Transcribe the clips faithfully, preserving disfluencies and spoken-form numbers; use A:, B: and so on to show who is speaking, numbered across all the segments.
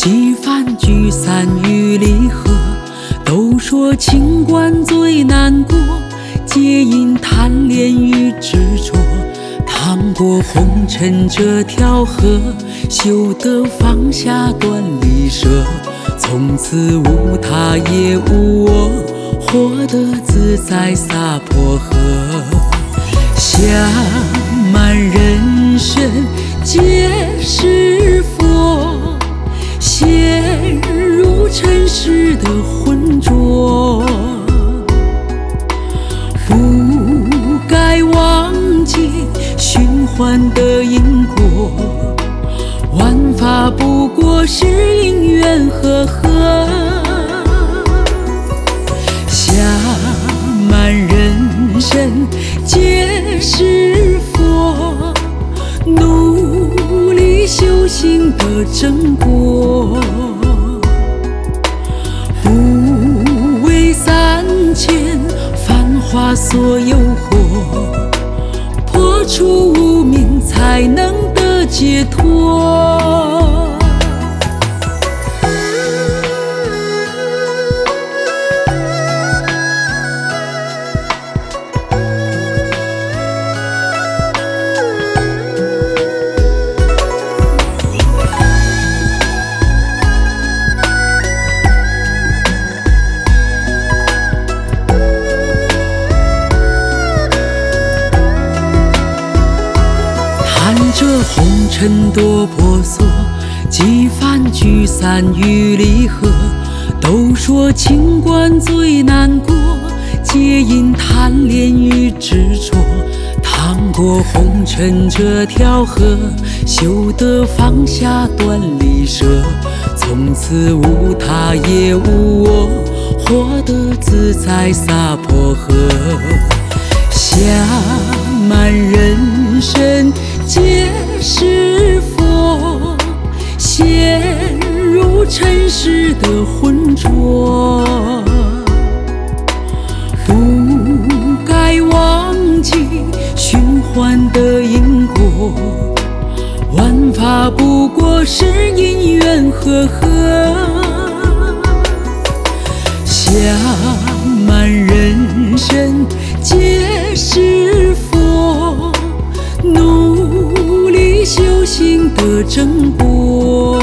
A: 几番聚散与离合，都说情关最难过，皆因贪恋与执着。趟过红尘这条河，修得放下断离舍，从此无他也无我，活得自在洒脱呵。下满人生皆是佛，陷入尘世的浑浊，不该忘记循环的因果，万法不过是因缘和合。下满人生皆是佛，努力修行的正果，不为三千繁华所诱惑，破除无明才能得解脱。这红尘多婆娑，几番聚散与离合，都说情关最难过，皆因贪恋与执着。趟过红尘这条河，修得放下断离舍，从此无他也无我，活得自在洒脱呵。下满人生皆是佛，陷入尘世的浑浊，不该忘记循环的因果，万法不过是因缘和合。下满人生皆是佛，努力修行的正果，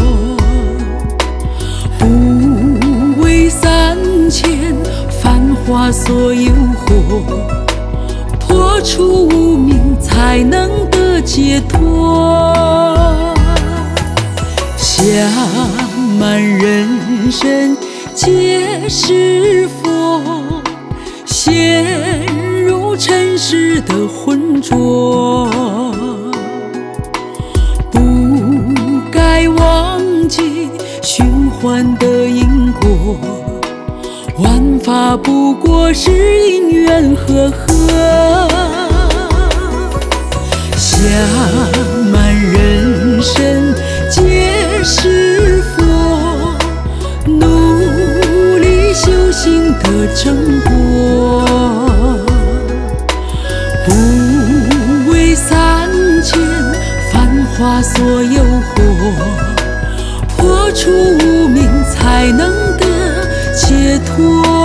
A: 不为三千繁华所诱惑，破除无明才能得解脱。下满人生皆是佛，陷入尘世的浑浊，不该忘记循环的因果，万法不过是因缘和合。下满人生皆是佛，努力修行的正果，不为三千繁华所诱惑，破除无明才能得解脱。